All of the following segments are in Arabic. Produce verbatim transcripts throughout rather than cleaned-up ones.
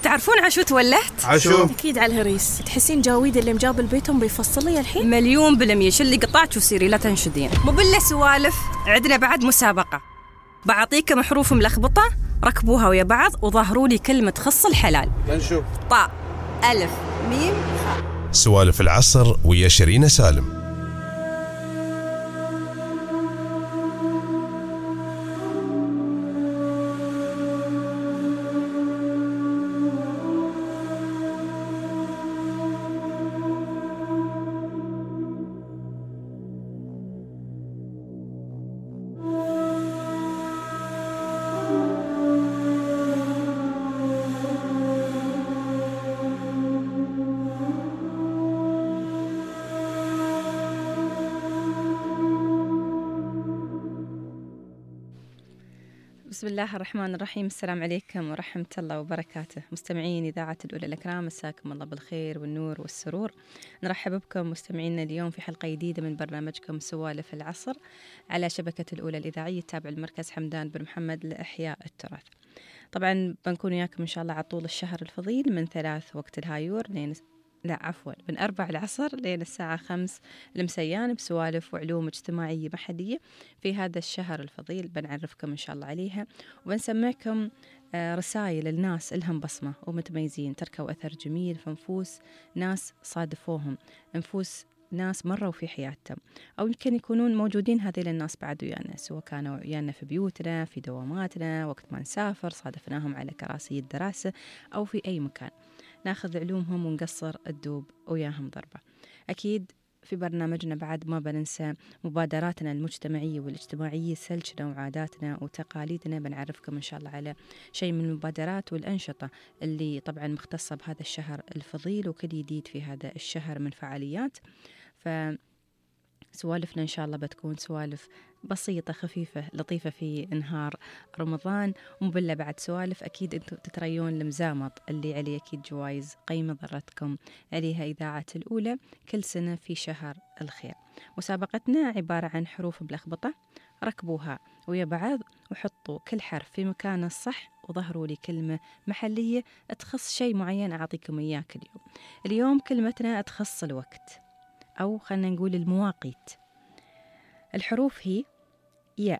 تعرفون عشو تولهت؟ عشو أكيد على الهريس. تحسين جاويد اللي مجاب البيتهم بيفصل لي الحين؟ مليون بالمية. شلي قطعك وسيري لا تنشدين. مو بالله سوالف، عندنا بعد مسابقة. بعطيكم حروف ملخبطة، ركبوها ويا بعض وظهروا لي كلمة تخص الحلال. نشوف. طاء ألف ميم خاء. سوالف العصر ويا شيرين سالم. بسم الله الرحمن الرحيم. السلام عليكم ورحمة الله وبركاته. مستمعين إذاعة الأولى الأكرام، مساكم الله بالخير والنور والسرور. نرحب بكم مستمعينا اليوم في حلقة جديدة من برنامجكم سوالف العصر على شبكة الأولى الإذاعية التابعة للمركز حمدان بن محمد لإحياء التراث. طبعا بنكون وياكم إن شاء الله على طول الشهر الفضيل من ثلاث وقت الهايور لين لا عفوا من أربع العصر لين الساعة خمس المسيان بسوالف وعلوم اجتماعية محلية في هذا الشهر الفضيل. بنعرفكم إن شاء الله عليها وبنسمعكم رسائل الناس إلهم بصمة ومتميزين، تركوا أثر جميل في نفوس ناس صادفوهم، نفوس ناس مروا في حياتهم، أو يمكن يكونون موجودين هذيل الناس بعد ويانا، سواء كانوا ويانا في بيوتنا، في دواماتنا، وقت ما نسافر صادفناهم على كراسي الدراسة أو في أي مكان. ناخذ علومهم ونقصر الدوب وياهم ضربة. أكيد في برنامجنا بعد ما بننسى مبادراتنا المجتمعية والاجتماعية، سلجنا وعاداتنا وتقاليدنا. بنعرفكم إن شاء الله على شيء من المبادرات والأنشطة اللي طبعا مختصة بهذا الشهر الفضيل وكل جديد في هذا الشهر من فعاليات. ف سوالفنا إن شاء الله بتكون سوالف بسيطة خفيفة لطيفة في نهار رمضان، ومبلا بعد سوالف أكيد أنتم تتريون المزامط اللي عليه أكيد جوائز قيمة ضرتكم عليها إذاعة الأولى كل سنة في شهر الخير. مسابقتنا عبارة عن حروف ملخبطة، ركبوها ويا بعض وحطوا كل حرف في مكانه الصح وظهروا لي كلمة محلية تخص شيء معين أعطيكم إياه كل يوم. اليوم كلمتنا تخص الوقت، أو خلنا نقول المواقيت. الحروف هي ياء،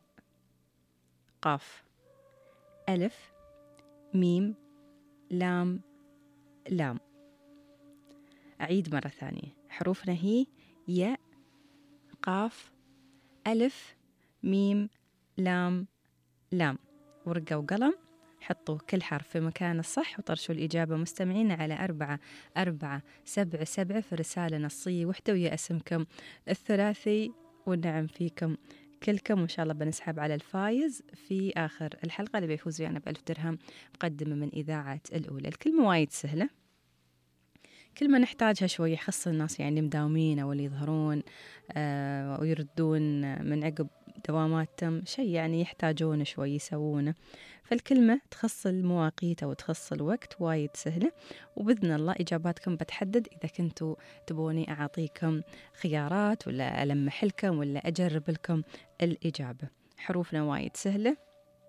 قاف، ألف، ميم، لام، لام. أعيد مرة ثانية، حروفنا هي ياء، قاف، ألف، ميم، لام، لام. ورقة وقلم، حطوا كل حرف في مكان الصح وطرشوا الإجابة مستمعين على أربعة أربعة سبعة سبعة في رسالة نصية وحدة ويا اسمكم الثلاثي، والنعم فيكم كلكم. وإن شاء الله بنسحب على الفايز في آخر الحلقة اللي بيفوز ويانا بألف درهم مقدمة من إذاعة الأولى. الكلمة وايد سهلة، كلمة نحتاجها شوي يخص الناس يعني مداومين أو اللي يظهرون آه ويردون من عقب دواماتهم، شيء يعني يحتاجون شوي يسوونه. فالكلمة تخص المواقيت أو تخص الوقت، وايد سهلة، وبإذن الله إجاباتكم بتحدد إذا كنتوا تبوني أعطيكم خيارات ولا ألمح لكم ولا أجرب لكم الإجابة. حروفنا وايد سهلة،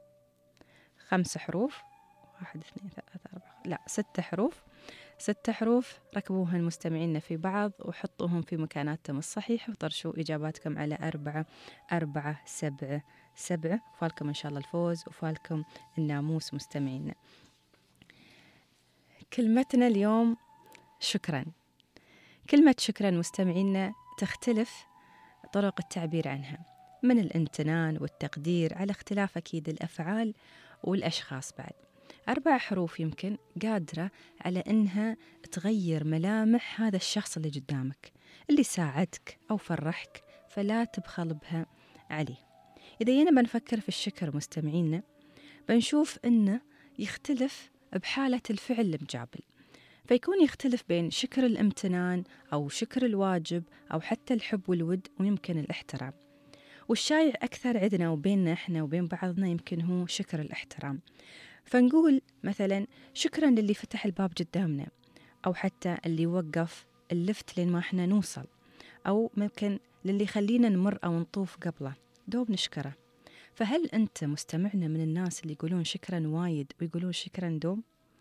خمس حروف، واحد اثنين ثلاثة أربعة لا ست حروف ست حروف. ركبوها المستمعين في بعض وحطوهم في مكاناتهم الصحيح وطرشوا إجاباتكم على أربعة أربعة سبعة سبعة. وفالكم إن شاء الله الفوز وفالكم الناموس مستمعين. كلمتنا اليوم شكرا. كلمة شكرا مستمعين تختلف طرق التعبير عنها، من الامتنان والتقدير على اختلاف أكيد الأفعال والأشخاص. بعد أربع حروف يمكن قادرة على أنها تغير ملامح هذا الشخص اللي قدامك، اللي ساعدك أو فرحك، فلا تبخل بها عليه. إذا ينا بنفكر في الشكر مستمعينا بنشوف أنه يختلف بحالة الفعل المجابل، فيكون يختلف بين شكر الامتنان أو شكر الواجب أو حتى الحب والود ويمكن الاحترام. والشائع أكثر عندنا وبيننا إحنا وبين بعضنا يمكن هو شكر الاحترام. فنقول مثلا شكرا للي فتح الباب قدامنا، أو حتى اللي وقف اللفت لين ما إحنا نوصل، أو ممكن للي خلينا نمر أو نطوف قبله دوب نشكره. فهل أنت مستمعنا من الناس اللي يقولون شكرا وايد ويقولون شكرا دوم؟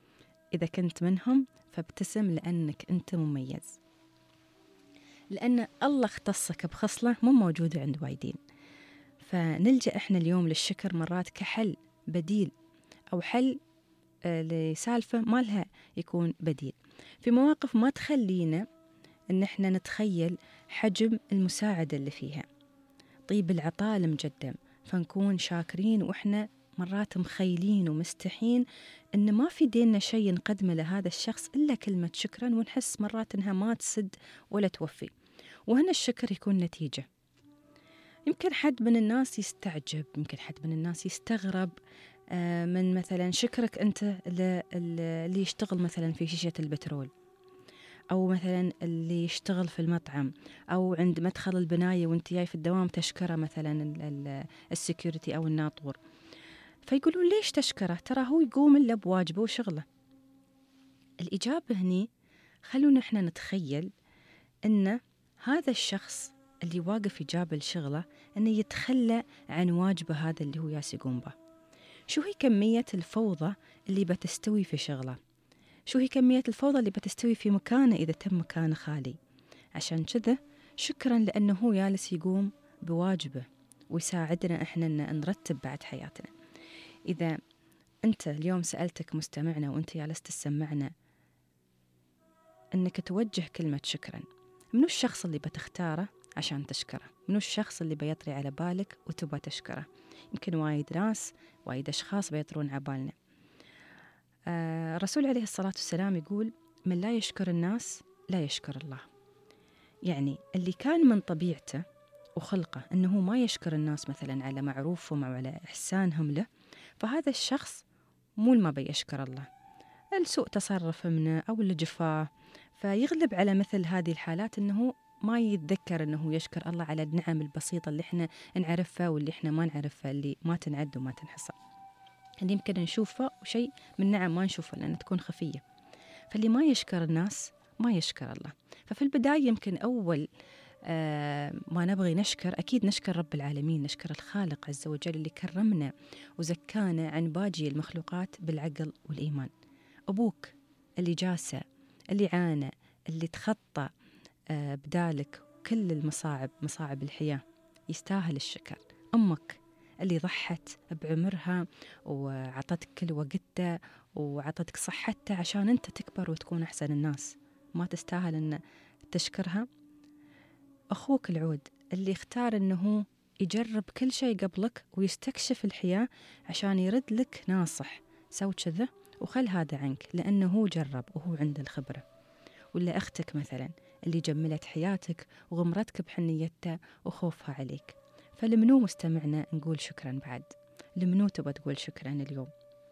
إذا كنت منهم فابتسم لأنك أنت مميز، لأن الله اختصك بخصلة مو موجودة عند وايدين. فنلجأ إحنا اليوم للشكر مرات كحل بديل أو حل لسالفة ما لها يكون بديل في مواقف ما تخلينا إن إحنا نتخيل حجم المساعدة اللي فيها، طيب العطاء المجدم، فنكون شاكرين وإحنا مرات مخيلين ومستحين إن ما في ديننا شيء نقدمه لهذا الشخص إلا كلمة شكرا، ونحس مرات إنها ما تسد ولا توفي. وهنا الشكر يكون نتيجة. يمكن حد من الناس يستعجب، يمكن حد من الناس يستغرب من مثلا شكرك أنت اللي يشتغل مثلا في شيشة البترول، أو مثلا اللي يشتغل في المطعم، أو عند مدخل البناية وانت جاي في الدوام تشكره مثلا السكيورتي أو الناطور. فيقولون ليش تشكره؟ ترى هو يقوم إلا بواجبه وشغله. الإجابة هني خلونا إحنا نتخيل أن هذا الشخص اللي واقف يجابل شغله أنه يتخلى عن واجبه هذا اللي هو ياس يقوم به. شو هي كمية الفوضى اللي بتستوي في شغله؟ شو هي كمية الفوضى اللي بتستوي في مكانه إذا تم مكانه خالي؟ عشان كذا شكرا لأنه هو جالس يقوم بواجبه ويساعدنا إحنا أن نرتب بعد حياتنا. إذا أنت اليوم سألتك مستمعنا وأنت جالس تسمعنا أنك توجه كلمة شكرا، منو الشخص اللي بتختاره عشان تشكره؟ منو الشخص اللي بيطري على بالك وتبى تشكره؟ يمكن وايد ناس وايد أشخاص بيطرون على بالنا. آه الرسول عليه الصلاة والسلام يقول من لا يشكر الناس لا يشكر الله. يعني اللي كان من طبيعته وخلقه أنه ما يشكر الناس مثلا على معروفهم أو على إحسانهم له، فهذا الشخص مو ما بيشكر الله، السوء تصرف منه أو الجفاء. فيغلب على مثل هذه الحالات أنه ما يتذكر أنه يشكر الله على النعم البسيطة اللي إحنا نعرفها واللي إحنا ما نعرفها، اللي ما تنعد وما تنحصى، اللي يمكن نشوفها وشيء من نعم ما نشوفها لأنها تكون خفية. فاللي ما يشكر الناس ما يشكر الله. ففي البداية يمكن أول آه ما نبغي نشكر، أكيد نشكر رب العالمين، نشكر الخالق عز وجل اللي كرمنا وزكانا عن باقي المخلوقات بالعقل والإيمان. أبوك اللي جاسى، اللي عانى، اللي تخطى آه بدالك كل المصاعب، مصاعب الحياة، يستاهل الشكر. أمك اللي ضحت بعمرها وعطتك كل وقتها وعطتك صحتها عشان أنت تكبر وتكون أحسن الناس، ما تستاهل أن تشكرها؟ أخوك العود اللي اختار أنه يجرب كل شيء قبلك ويستكشف الحياة عشان يرد لك ناصح، سوي كذا وخل هذا عنك لأنه هو جرب وهو عنده الخبرة. ولا أختك مثلا اللي جملت حياتك وغمرتك بحنيتها وخوفها عليك. فلمنو مستمعنا نقول شكرا بعد؟ لمنو تبى تقول شكرا اليوم؟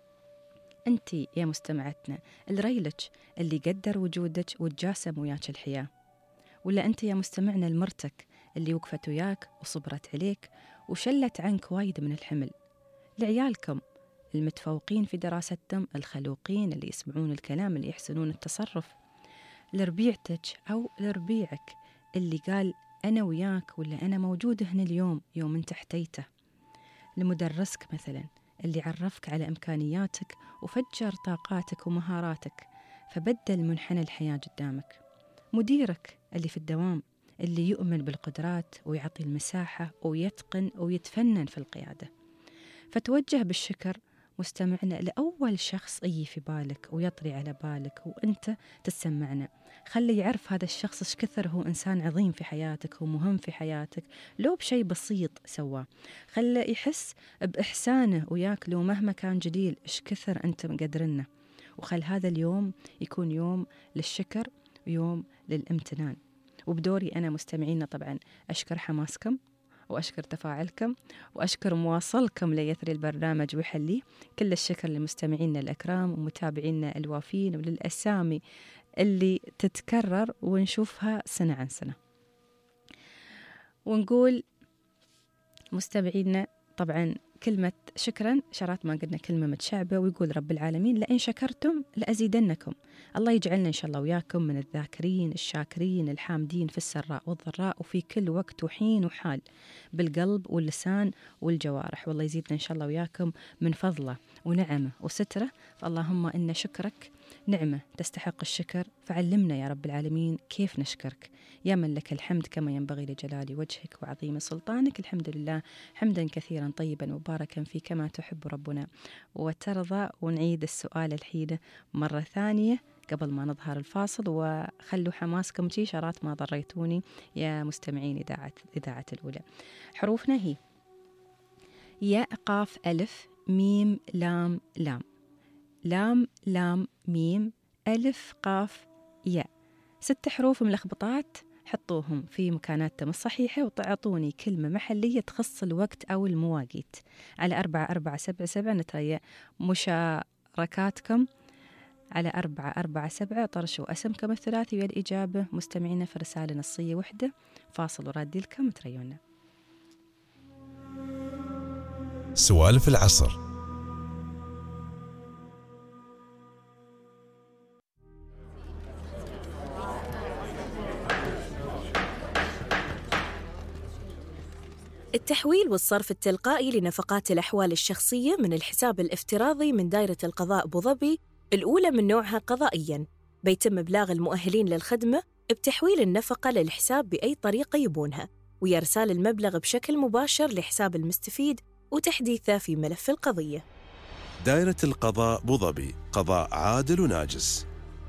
أنت يا مستمعتنا الريلج اللي قدر وجودك وتجاسم وياك الحياة؟ ولا أنت يا مستمعنا المرتك اللي وقفت وياك وصبرت عليك وشلت عنك وايد من الحمل؟ لعيالكم المتفوقين في دراستهم، الخلوقين اللي يسمعون الكلام، اللي يحسنون التصرف؟ لربيعتك أو لربيعك اللي قال أنا وياك ولا أنا موجود هنا اليوم يوم أنت احتيته؟ لمدرسك مثلا اللي عرفك على إمكانياتك وفجر طاقاتك ومهاراتك فبدل منحنى الحياة قدامك؟ مديرك اللي في الدوام اللي يؤمن بالقدرات ويعطي المساحة ويتقن ويتفنن في القيادة. فتوجه بالشكر مستمعنا لأول شخص يجي في بالك ويطري على بالك وأنت تسمعنا. خلي يعرف هذا الشخص إيش كثر هو إنسان عظيم في حياتك ومهم في حياتك لو بشيء بسيط سواه. خلي يحس بإحسانه وياك لو مهما كان جليل إيش كثر أنت مقدرنه. وخل هذا اليوم يكون يوم للشكر ويوم للامتنان. وبدوري أنا مستمعينا طبعا أشكر حماسكم وأشكر تفاعلكم وأشكر مواصلكم ليثري البرنامج ويحليه. كل الشكر لمستمعينا الأكرام ومتابعينا الوافين وللأسامي اللي تتكرر ونشوفها سنة عن سنة. ونقول مستمعينا طبعا كلمة شكرا شرات ما قلنا كلمة متشعبة، ويقول رب العالمين لئن شكرتم لأزيدنكم. الله يجعلنا إن شاء الله وياكم من الذاكرين الشاكرين الحامدين في السراء والضراء وفي كل وقت وحين وحال بالقلب واللسان والجوارح. والله يزيدنا إن شاء الله وياكم من فضله ونعمه وستره. فاللهم إن شكرك نعمة تستحق الشكر، فعلمنا يا رب العالمين كيف نشكرك. يا من لك الحمد كما ينبغي لجلال وجهك وعظيم سلطانك. الحمد لله حمدا كثيرا طيبا مباركا فيه كما تحب ربنا وترضى. ونعيد السؤال الحين مرة ثانية قبل ما نظهر الفاصل، وخلوا حماسكم شي شرات ما ضريتوني يا مستمعين إذاعة إذاعة الأولى. حروفنا هي ياء قاف ألف ميم لام لام، لام لام ميم ألف قاف ياء. ست حروف ملخبطات، حطوهم في مكاناتهم الصحيحة وتعطوني كلمة محلية تخص الوقت أو المواقيت على أربعة أربعة سبعة سبعة. نتريا مشاركاتكم على أربعة أربعة سبعة. طرشوا اسمكم الثلاثي والإجابة مستمعينا في رسالة نصية وحدة. فاصل ورادي لكم تريونا. سوالف العصر. التحويل والصرف التلقائي لنفقات الأحوال الشخصية من الحساب الافتراضي من دائرة القضاء أبو ظبي الأولى من نوعها قضائياً، بيتم إبلاغ المؤهلين للخدمة بتحويل النفقة للحساب بأي طريقة يبونها، ويرسال المبلغ بشكل مباشر لحساب المستفيد وتحديثه في ملف القضية. دائرة القضاء أبو ظبي، قضاء عادل وناجز.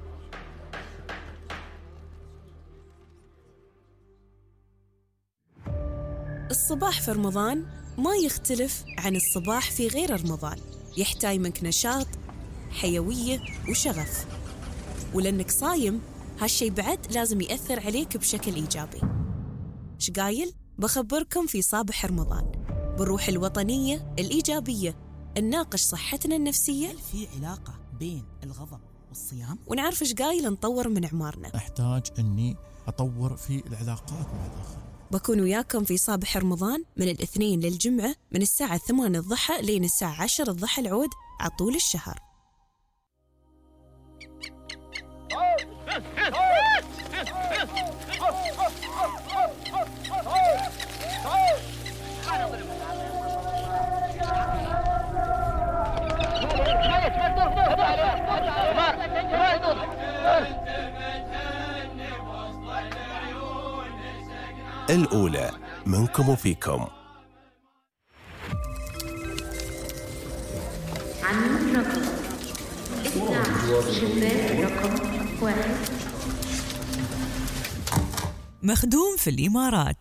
الصباح في رمضان ما يختلف عن الصباح في غير رمضان، يحتاج منك نشاط، حيوية وشغف، ولأنك صايم هالشي بعد لازم يأثر عليك بشكل إيجابي. شقايل بخبركم في صباح رمضان بالروح الوطنية الإيجابية، نناقش صحتنا النفسية. هل في علاقة بين الغضب والصيام؟ ونعرف شقايل نطور من عمارنا. أحتاج أني أطور في العلاقات مع الآخرين. بكون وياكم في صباح رمضان من الاثنين للجمعة من الساعة ثمانية الضحى لين الساعة عشرة الضحى العود على طول الشهر. الأولى منكم وفيكم. عن رقم إذاعة شباك رقم واحد. مخدوم في الإمارات.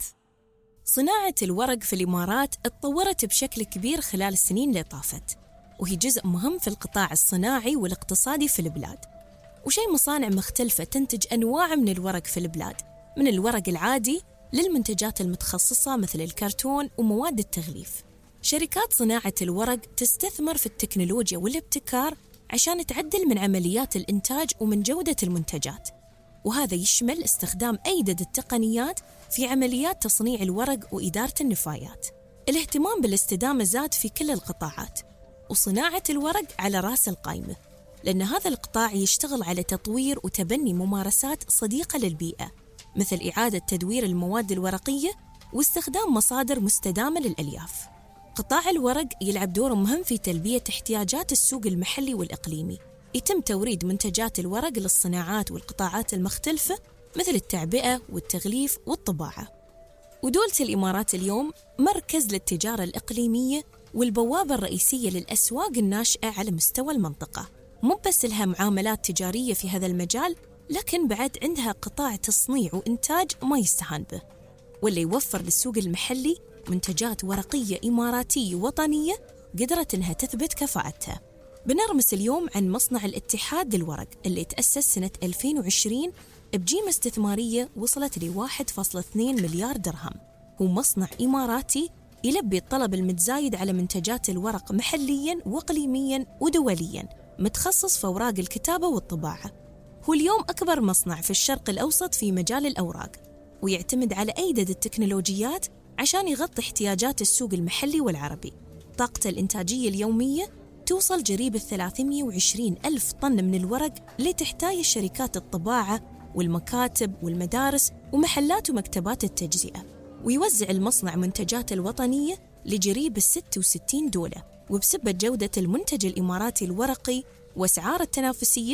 صناعة الورق في الإمارات اتطورت بشكل كبير خلال السنين اللي طافت، وهي جزء مهم في القطاع الصناعي والاقتصادي في البلاد. وشي مصانع مختلفة تنتج أنواع من الورق في البلاد، من الورق العادي للمنتجات المتخصصة مثل الكرتون ومواد التغليف. شركات صناعة الورق تستثمر في التكنولوجيا والابتكار عشان تعدل من عمليات الإنتاج ومن جودة المنتجات، وهذا يشمل استخدام أيدد التقنيات في عمليات تصنيع الورق وإدارة النفايات. الاهتمام بالاستدامة زاد في كل القطاعات، وصناعة الورق على رأس القائمة، لأن هذا القطاع يشتغل على تطوير وتبني ممارسات صديقة للبيئة، مثل إعادة تدوير المواد الورقية واستخدام مصادر مستدامة للألياف. قطاع الورق يلعب دور مهم في تلبية احتياجات السوق المحلي والإقليمي. يتم توريد منتجات الورق للصناعات والقطاعات المختلفة مثل التعبئة والتغليف والطباعة. ودولة الإمارات اليوم مركز للتجارة الإقليمية والبوابة الرئيسية للأسواق الناشئة على مستوى المنطقة. مو بس لها معاملات تجارية في هذا المجال، لكن بعد عندها قطاع تصنيع وإنتاج ما يستهان به، واللي يوفر للسوق المحلي منتجات ورقية إماراتية وطنية قدرت إنها تثبت كفاءتها. بنرمس اليوم عن مصنع الاتحاد للورق اللي تأسس سنة ألفين وعشرين بجيمة استثمارية وصلت ل واحد فاصلة اثنين مليار درهم. هو مصنع إماراتي يلبي الطلب المتزايد على منتجات الورق محلياً وإقليمياً ودولياً، متخصص في أوراق الكتابة والطباعة. هو اليوم أكبر مصنع في الشرق الأوسط في مجال الأوراق، ويعتمد على أيدد التكنولوجيات عشان يغطي احتياجات السوق المحلي والعربي. طاقته الإنتاجية اليومية توصل جريب ثلاثمئة وعشرين ألف طن من الورق اللي تحتاج شركات الطباعة والمكاتب والمدارس ومحلات ومكتبات التجزئة. ويوزع المصنع منتجات الوطنية لجريب ستة وستين دولة، وبسبب جودة المنتج الإماراتي الورقي وأسعار التنافسية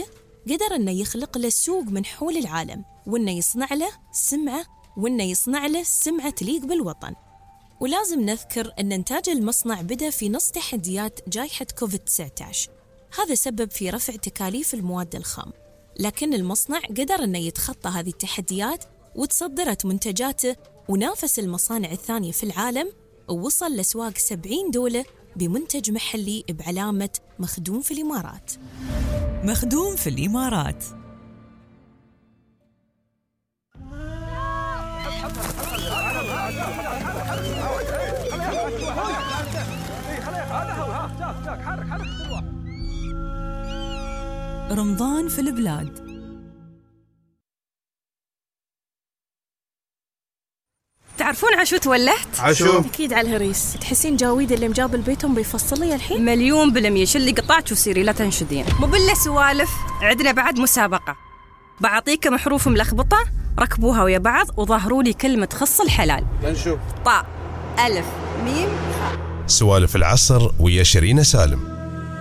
قدر أنه يخلق له سوق من حول العالم، وأنه يصنع له سمعة وأنه يصنع له سمعة تليق بالوطن. ولازم نذكر أن إنتاج المصنع بدأ في نص تحديات جائحة كوفيد تسعة عشر، هذا سبب في رفع تكاليف المواد الخام، لكن المصنع قدر أنه يتخطى هذه التحديات وتصدرت منتجاته ونافس المصانع الثانية في العالم، ووصل لأسواق سبعين دولة بمنتج محلي بعلامة مخدوم في الإمارات. مخدوم في الإمارات. رمضان في البلاد. تعرفون عشو تولهت؟ عشو أكيد على الهريس. تحسين جاويد اللي مجاب البيتهم بيفصل لي الحين؟ مليون بالمية. شلي قطعك وسيري لا تنشدين. مو بالله سوالف، عندنا بعد مسابقة. بعطيكم حروف ملخبطة، ركبوها ويا بعض وظهروا لي كلمة تخص الحلال. نشوف. طاء ألف ميم خاء. سوالف العصر ويا شيرين سالم.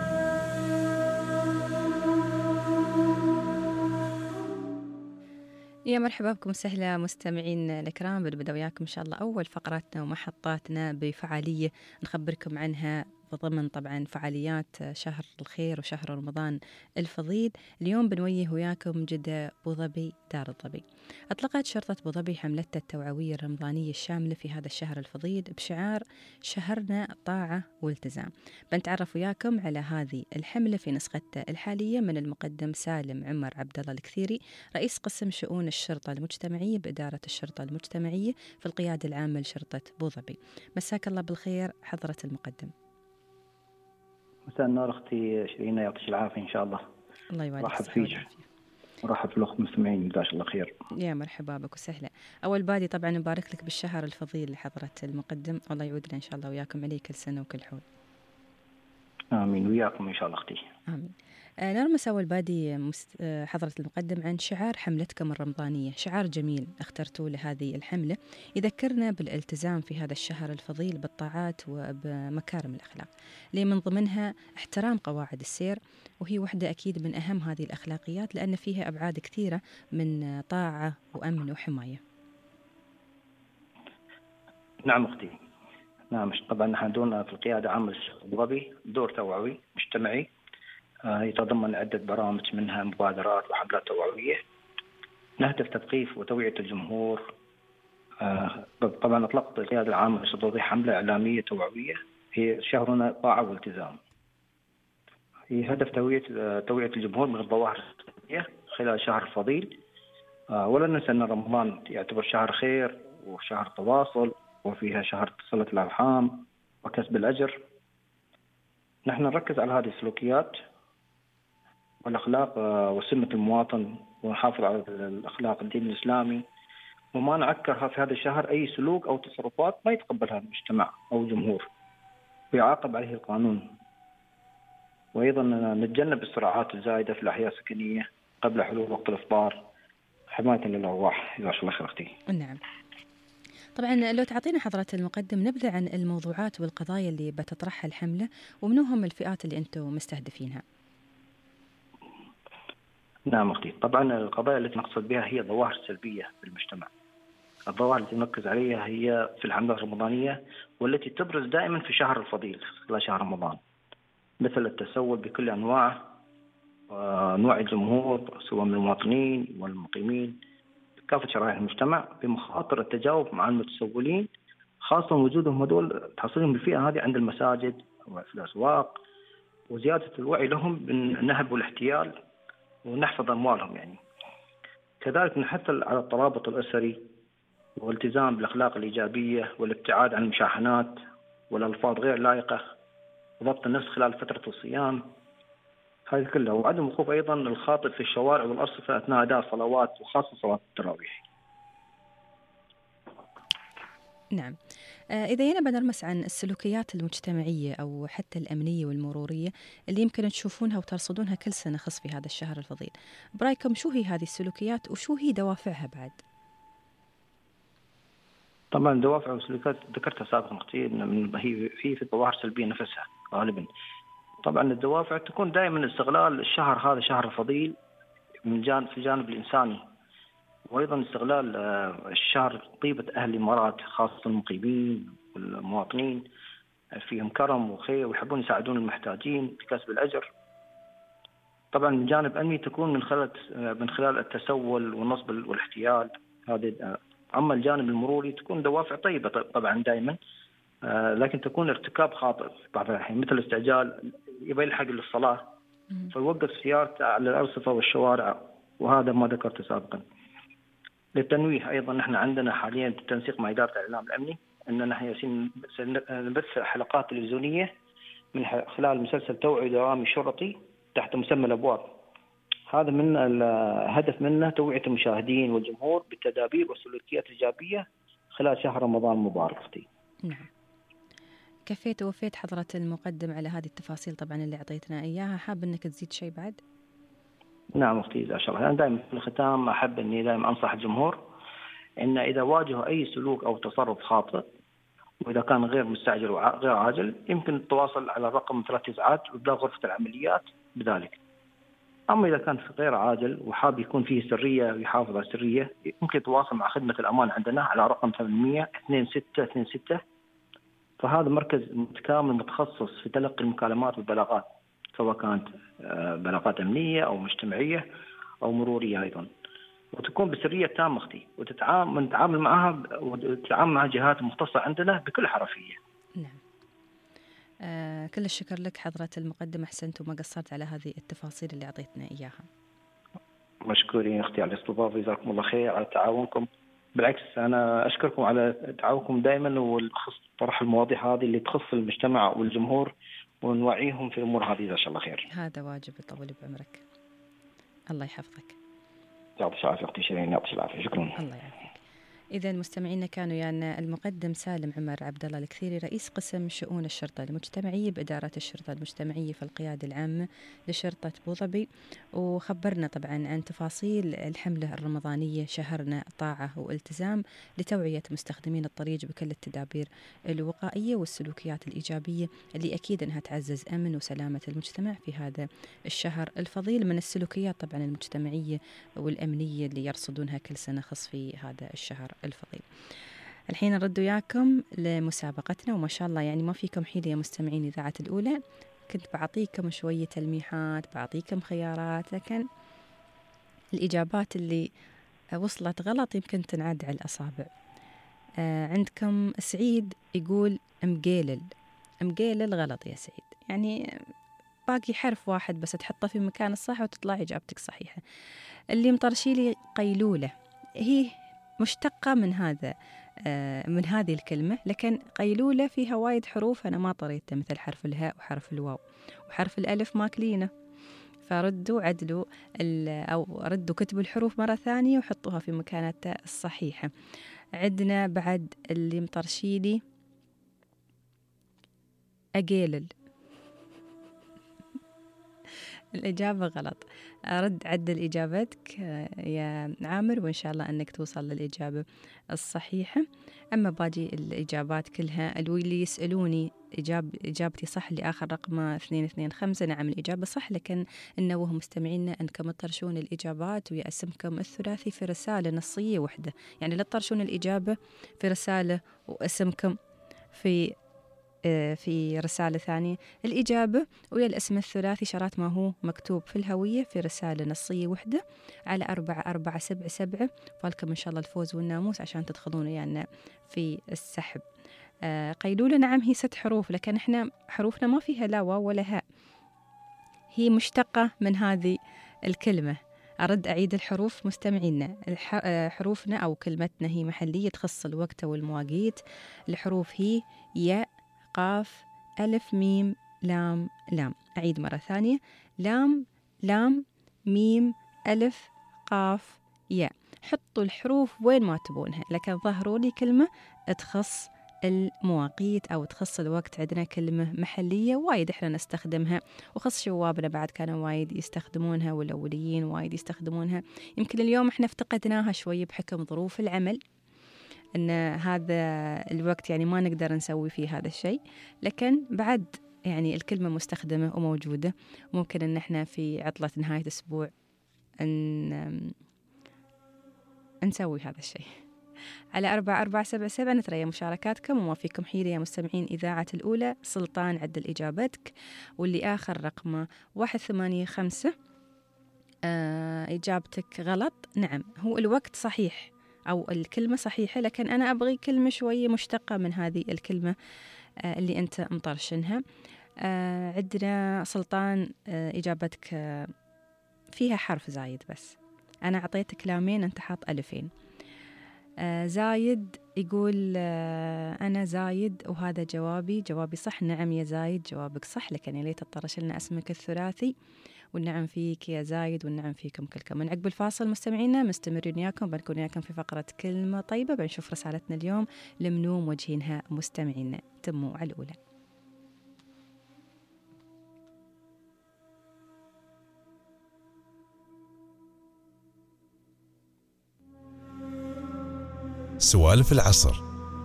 يا مرحبا بكم سهلا مستمعين الكرام. بنبدأ وياكم إن شاء الله أول فقراتنا ومحطاتنا بفعالية نخبركم عنها ضمن طبعا فعاليات شهر الخير وشهر رمضان الفضيل. اليوم بنويه وياكم جدة أبوظبي دار الظبي. أطلقت شرطة أبوظبي حملتها التوعوية الرمضانية الشاملة في هذا الشهر الفضيل بشعار شهرنا طاعة والتزام. بنتعرف وياكم على هذه الحملة في نسختها الحالية من المقدم سالم عمر عبد الله الكثيري، رئيس قسم شؤون الشرطة المجتمعية بإدارة الشرطة المجتمعية في القيادة العامة لشرطة أبوظبي. مساك الله بالخير حضرة المقدم. مساء النور اختي شيرين، يعطيك العافيه ان شاء الله. الله يبارك مرحب فيك ورحب في الاخت المستمعين، جزاك الله خير. يا مرحبا بك وسهلا. اول بادي طبعا نبارك لك بالشهر الفضيل حضره المقدم، الله يعودنا ان شاء الله وياكم عليه كل سنه وكل حول. امين وياكم ان شاء الله اختي. امين. آه نرمس اول بادي مست... آه حضره المقدم عن شعار حملتكم الرمضانيه، شعار جميل اخترتوه لهذه الحمله يذكرنا بالالتزام في هذا الشهر الفضيل بالطاعات وبمكارم الاخلاق، اللي من ضمنها احترام قواعد السير، وهي واحده اكيد من اهم هذه الاخلاقيات لان فيها ابعاد كثيره من طاعه وامن وحمايه. نعم اختي، نعم طبعا نحن دورنا في القياده عامه ابو ظبي دور توعوي مجتمعي يتضمن عدة برامج منها مبادرات وحملات توعوية نهدف تثقيف وتوعية الجمهور. طبعا أطلقت القيادة العامة للشرطة حملة إعلامية توعوية هي شهرنا طاعة والتزام، هي هدف توعية توعية الجمهور من الظواهر السلبية خلال شهر الفضيل. ولا ننسى أن رمضان يعتبر شهر خير وشهر تواصل وفيها شهر صلة الأرحام وكسب الأجر. نحن نركز على هذه السلوكيات والأخلاق وسمة المواطن ونحافظ على الأخلاق الدين الإسلامي، وما نعكرها في هذا الشهر أي سلوك أو تصرفات ما يتقبلها المجتمع أو الجمهور ويعاقب عليه القانون. وأيضا نتجنب الصراعات الزايدة في الأحياء السكنية قبل حلول وقت الإفطار حماية للأرواح. جزاك الله خير أختي. نعم. طبعا لو تعطينا حضرة المقدم نبذة عن الموضوعات والقضايا اللي بتطرحها الحملة ومنهم الفئات اللي أنتم مستهدفينها. نعم أختي، طبعا القضايا التي نقصد بها هي ظواهر سلبية في المجتمع. الظواهر التي نركز عليها هي في الحملات الرمضانية والتي تبرز دائما في شهر الفضيل خلال شهر رمضان، مثل التسول بكل أنواعه ونوع الجمهور سواء من المواطنين والمقيمين كافة شرائح المجتمع بمخاطر التجاوب مع المتسولين، خاصة وجودهم هذول تحصلهم بالفئة هذه عند المساجد وفي الأسواق، وزيادة الوعي لهم بالنهب والاحتيال ونحفظ أموالهم. يعني كذلك نحث على الترابط الأسري والالتزام بالأخلاق الإيجابية والابتعاد عن المشاحنات والألفاظ غير لائقة وضبط النفس خلال فترة الصيام هذه كلها، وعدم وقوف أيضا الخاطئ في الشوارع والأرصفة أثناء أداء الصلوات وخاصة صلاة التراويح. نعم. إذا هنا بنرمس عن السلوكيات المجتمعية أو حتى الأمنية والمرورية اللي يمكن تشوفونها وترصدونها كل سنة خص في هذا الشهر الفضيل، برأيكم شو هي هذه السلوكيات وشو هي دوافعها بعد؟ طبعا دوافع والسلوكيات ذكرتها سابقا أختي من هي في في الظواهر السلبية نفسها غالبا. طبعا الدوافع تكون دائما استغلال الشهر هذا شهر الفضيل من جانب في الجانب الإنساني، وأيضا استغلال الشهر طيبة أهل الإمارات خاصة المقيمين والمواطنين، فيهم كرم وخير ويحبون يساعدون المحتاجين في كسب الأجر. طبعا من جانب أمني تكون من خلال من خلال التسول والنصب والاحتيال هذه. أما الجانب المروري تكون دوافع طيبة طبعا دائما، لكن تكون ارتكاب خاطئ بعض الأحيان، مثل استعجال يبي يلحق للصلاة فيوقف سيارته على الأرصفة والشوارع، وهذا ما ذكرته سابقا. للتنويه أيضا نحن عندنا حاليا بالتنسيق مع إدارة الإعلام الأمني أننا نحن سنبث حلقات تلفزيونية من خلال مسلسل توعية درامي شرطي تحت مسمى الأبواب. هذا من الهدف منه توعية المشاهدين والجمهور بالتدابير والسلوكيات الإيجابية خلال شهر رمضان المبارك. أختي نعم، كفيت ووفيت حضرة المقدم على هذه التفاصيل طبعا اللي أعطيتنا إياها. حاب أنك تزيد شيء بعد؟ نعم أختي إذا شاء الله. أنا دائما في الختام أحب أني دائما أنصح الجمهور أن إذا واجهوا أي سلوك أو تصرف خاطئ، وإذا كان غير مستعجل وغير عاجل، يمكن التواصل على الرقم ثلاث إزعاج وإبلاغ غرفة العمليات بذلك. أما إذا كان غير عاجل وحاب يكون فيه سرية ويحافظ على السرية، يمكن يتواصل مع خدمة الأمان عندنا على رقم ثمانمئة اثنين ستة اثنين ستة. فهذا مركز متكامل متخصص في تلقي المكالمات والبلاغات، سواء كانت بلاغات أمنية أو مجتمعية أو مرورية أيضا، وتكون بسرية تامة أختي، وتتعامل نتعامل معها وتتعامل مع جهات مختصة عندنا بكل حرفية. نعم. آه كل الشكر لك حضرة المقدم، أحسنت وما قصرت على هذه التفاصيل اللي أعطيتنا إياها. مشكورين أختي على الاستضافة، جزاكم الله خير على تعاونكم. بالعكس أنا أشكركم على تعاونكم دائما وخص طرح المواضيع هذه اللي تخص المجتمع والجمهور ونوعيهم في الأمور هذه. إن شاء الله خير. هذا واجب، يطول بعمرك. الله يحفظك. يعطيك العافية أختي شيرين، يعطيك العافية. شكرا. الله يعافيك. إذا مستمعينا كانوا يعني المقدم سالم عمر عبد الله الكثيري، رئيس قسم شؤون الشرطة المجتمعية بإدارة الشرطة المجتمعية في القيادة العامة لشرطة أبوظبي، وخبرنا طبعا عن تفاصيل الحملة الرمضانية شهرنا طاعة والتزام لتوعية مستخدمين الطريق بكل التدابير الوقائية والسلوكيات الإيجابية اللي أكيد أنها تعزز أمن وسلامة المجتمع في هذا الشهر الفضيل. من السلوكيات طبعا المجتمعية والأمنية اللي يرصدونها كل سنة خص في هذا الشهر الفضيل. الحين نرد وياكم لمسابقتنا، وما شاء الله يعني ما فيكم حيلة يا مستمعين إذاعة الأولى. كنت بعطيكم شوية تلميحات، بعطيكم خيارات، لكن الإجابات اللي وصلت غلط يمكن تنعد على الأصابع. آه عندكم سعيد يقول مقيلل. مقيلل غلط يا سعيد، يعني باقي حرف واحد بس تحطه في مكان الصح وتطلع إجابتك صحيحة. اللي مطرشيلي قيلولة، هي مشتقة من هذا آه من هذه الكلمة، لكن قيلولة فيها وايد حروف أنا ما طريتها، مثل حرف الهاء وحرف الواو وحرف الألف ماكلينه. فردوا عدلوا أو ردوا كتبوا الحروف مرة ثانية وحطوها في مكانتها الصحيحة. عندنا بعد اللي مطرشيلي أقيلل. الإجابة غلط. أرد عدل إجابتك يا عامر، وإن شاء الله أنك توصل للإجابة الصحيحة. أما باقي الإجابات كلها اللي يسألوني إجاب إجابتي صح لآخر رقم اثنين اثنين خمسة، نعم الإجابة صح، لكن ننوه مستمعينا أنكم تطرشون الإجابات ويا اسمكم الثلاثي في رسالة نصية واحدة، يعني لا تطرشون الإجابة في رسالة واسمكم في في رسالة ثانية. الإجابة ويا الاسم الثلاثي شرات ما هو مكتوب في الهوية في رسالة نصية وحدة على أربعة أربعة سبعة سبعة. فالكم إن شاء الله الفوز والناموس عشان تدخلون يعني في السحب. آه قيلولة نعم هي ست حروف، لكن إحنا حروفنا ما فيها لا واو ولا هاء، هي مشتقة من هذه الكلمة. أرد أعيد الحروف مستمعينا. حروفنا أو كلمتنا هي محلية تخص الوقت والمواقيت. الحروف هي ياء قاف ألف ميم لام لام. أعيد مرة ثانية، لام لام ميم ألف قاف ياء. حطوا الحروف وين ما تبونها، لكن ظهروا لي كلمة تخص المواقيت أو تخص الوقت. عندنا كلمة محلية وايد إحنا نستخدمها، وخص شوابنا بعد كانوا وايد يستخدمونها، والأوليين وايد يستخدمونها. يمكن اليوم إحنا افتقدناها شوي بحكم ظروف العمل، أن هذا الوقت يعني ما نقدر نسوي فيه هذا الشيء، لكن بعد يعني الكلمة مستخدمة وموجودة. ممكن أن احنا في عطلة نهاية أسبوع أن نسوي هذا الشيء. على أربعة أربعة سبعة سبعة نتريا مشاركاتكم وما فيكم حيلة يا مستمعين إذاعة الأولى. سلطان عدل إجابتك، واللي آخر رقمه واحد ثمانية خمسة آه إجابتك غلط. نعم، هو الوقت صحيح أو الكلمة صحيحة، لكن أنا أبغي كلمة شوية مشتقة من هذه الكلمة آه اللي أنت مطرشنها. آه عندنا سلطان آه إجابتك آه فيها حرف زايد، بس أنا أعطيتك لامين أنت حاط ألفين. آه زايد يقول آه أنا زايد وهذا جوابي. جوابي صح. نعم يا زايد جوابك صح، لكن يا ليت تطرش لنا اسمك الثلاثي. والنعم فيك يا زايد والنعم فيكم كلكم. من عقب الفاصل مستمعينا مستمرين وياكم، بنكون وياكم في فقرة كلمة طيبة. بنشوف رسالتنا اليوم لمنو موجهينها مستمعينا. تموا على الأولى. سوالف العصر.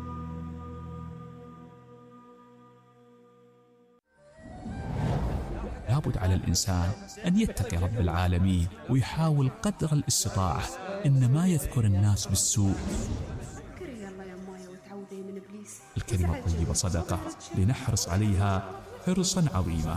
لابد على الإنسان أن يتقي رب العالمين ويحاول قدر الاستطاعة إن ما يذكر الناس بالسوء. الكلمة الطيبة صدقة، لنحرص عليها حرصا عظيما.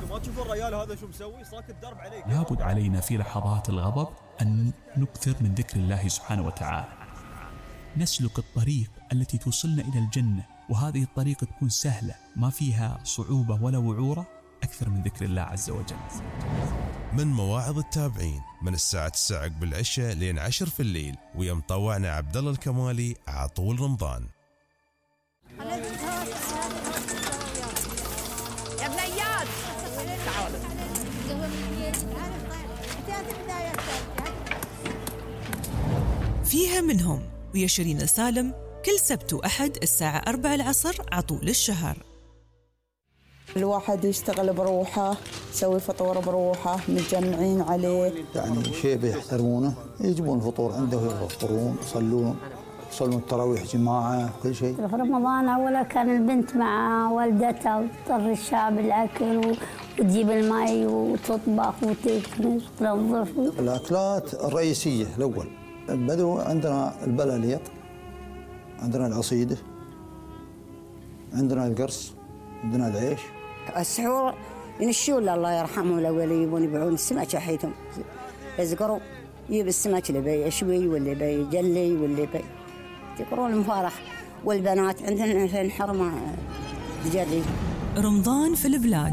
لابد علينا في لحظات الغضب أن نكثر من ذكر الله سبحانه وتعالى، نسلك الطريق التي توصلنا إلى الجنة، وهذه الطريق تكون سهلة ما فيها صعوبة ولا وعورة أكثر من ذكر الله عز وجل. من مواعظ التابعين من الساعة تسعة عقب العشاء لين عشر في الليل، ويا مطوعنا عبد الله الكمالي عطول رمضان. يا بنيات تعالوا. فيها منهم ويا شيرين سالم كل سبت وأحد الساعة أربعة العصر عطول الشهر. الواحد يشتغل بروحه، يسوي فطور بروحه، متجمعين عليه، يعني شيء بيحترمونه، يجيبون الفطور عنده ويفطرون، يصلون يصلون التراويح جماعة كل شيء. في رمضان أولا كان البنت مع والدتها وتضطر الشعب الأكل وتجيب الماء وتطبخ وتكنس وتنظف. الأكلات الرئيسية الأول البدو عندنا البلاليط، عندنا العصيدة، عندنا القرص، عندنا العيش. السحور ينشون الله يرحمهم الأول يبون يبيعون السمك حيثهم يذكروا يجيب السمك اللي بي يشوي واللي بي يجلي واللي بي يذكرون المفارخ. والبنات عندنا في الحرمة تجري. رمضان في البلاد.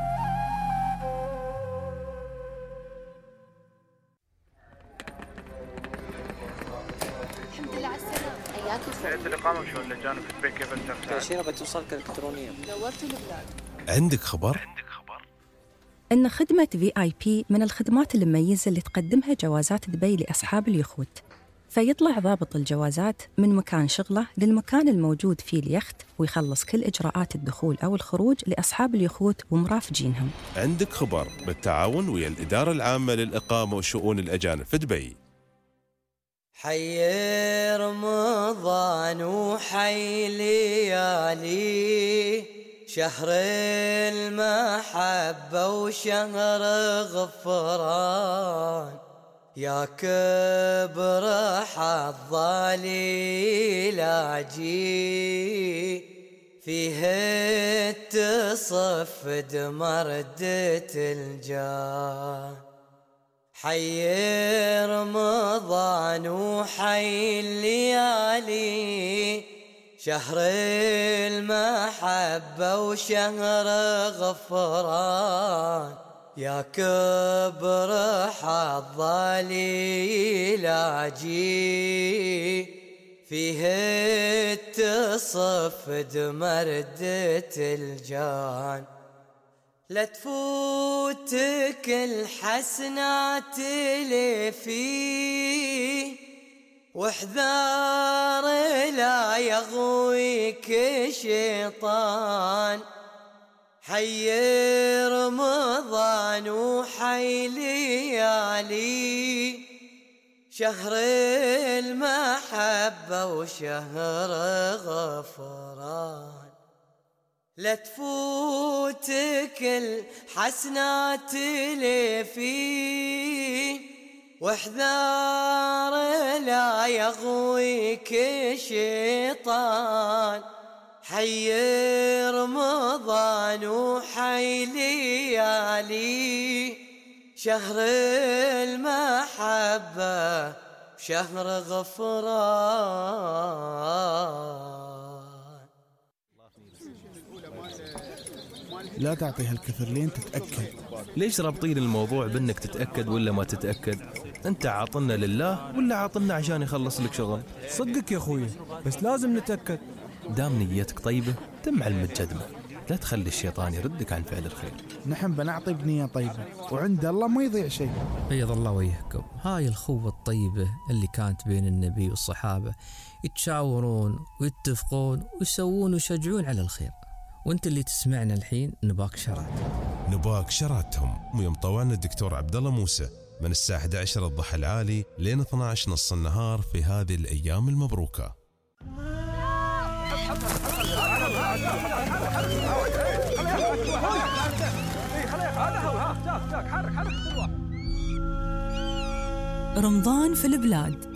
الحمد لله على السلامة. أياكم سعيد الإقامة وشو اللجان في البيت كيف الترتاح؟ تأشيرة بتوصلك إلكترونيا. نورتوا البلاد. عندك خبر؟ إن خدمة في آي بي من الخدمات المميزة اللي تقدمها جوازات دبي لأصحاب اليخوت. فيطلع ضابط الجوازات من مكان شغله للمكان الموجود فيه اليخت، ويخلص كل إجراءات الدخول أو الخروج لأصحاب اليخوت ومرافقينهم. عندك خبر بالتعاون ويا الإدارة العامة للإقامة وشؤون الأجانب في دبي. حي رمضان وحي ليالي، شهر المحبة وشهر غفران، يا كبر حظالي لاجي، فيه تصفد مردة الجاه. حي رمضان وحي الليالي، شهر المحبة وشهر غفران، يا كبر حظالي لاجي، فيه تصفد مردة الجان. لا تفوتك الحسنات اللي فيه، واحذر لا يغويك شيطان. حي رمضان وحي ليالي، شهر المحبة وشهر غفران. لا تفوتك الحسنات اللي فيه، واحذر لا يغويك شيطان، حي رمضان وحي ليالي، شهر المحبة شهر غفران. لا تعطي هالكثر لين تتأكد. ليش رابطين الموضوع بأنك تتأكد ولا ما تتأكد؟ أنت عاطلنا لله ولا عاطلنا عشان يخلص لك شغل؟ صدقك يا أخوي، بس لازم نتأكد. دام نيتك طيبة تم على المتجدمة، لا تخلي الشيطان يردك عن فعل الخير. نحن بنعطي بنية طيبة وعند الله ما يضيع شيء. بيض الله وجهكم. هاي الخوة الطيبة اللي كانت بين النبي والصحابة، يتشاورون ويتفقون ويسوون ويشجعون على الخير. وانت اللي تسمعنا الحين نباك شرات. نباك شراتهم ويوم طوعنا الدكتور عبد الله موسى من الساعة إحدى عشر الضحى العالي لين اثني عشر نص النهار في هذه الأيام المبروكة. رمضان في البلاد.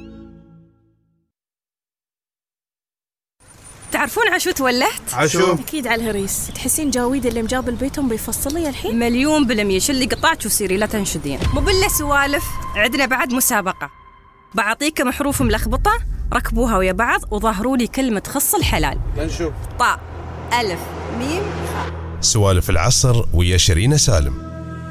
تعرفون عشو تولهت؟ عشو أكيد على الهريس. تحسين جاويد اللي مجاب البيتهم بيفصل لي الحين؟ مليون بالمية. شلي قطعك وسيري لا تنشدين. مو بالله سوالف، عندنا بعد مسابقة. بعطيكم حروف ملخبطة، ركبوها ويا بعض وظهروا لي كلمة تخص الحلال. نشوف. طاء ألف ميم خاء. سوالف العصر ويا شيرين سالم.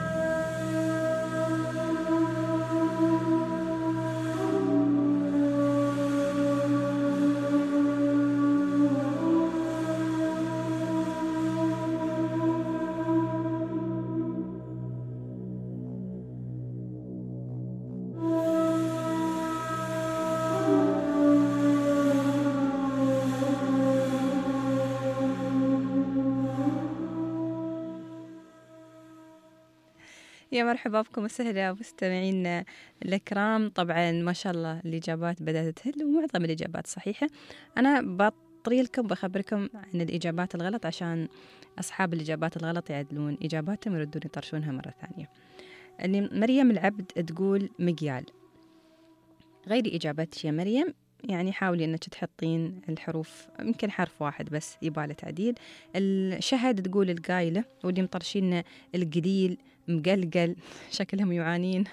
يا مرحبا بكم وسهلا مستمعينا الكرام. طبعا ما شاء الله الإجابات بدأت تهل ومعظم الإجابات صحيحة. أنا بطري لكم بخبركم عن الإجابات الغلط عشان أصحاب الإجابات الغلط يعدلون إجاباتهم ويردون يطرشونها مرة ثانية. اللي مريم العبد تقول مقيال. غيري إجابتك يا مريم، يعني حاولي أنك تحطين الحروف يمكن حرف واحد بس يباله تعديل. الشهد تقول القايلة، واللي مطرشين القليل مقلقل شكلهم يعانين.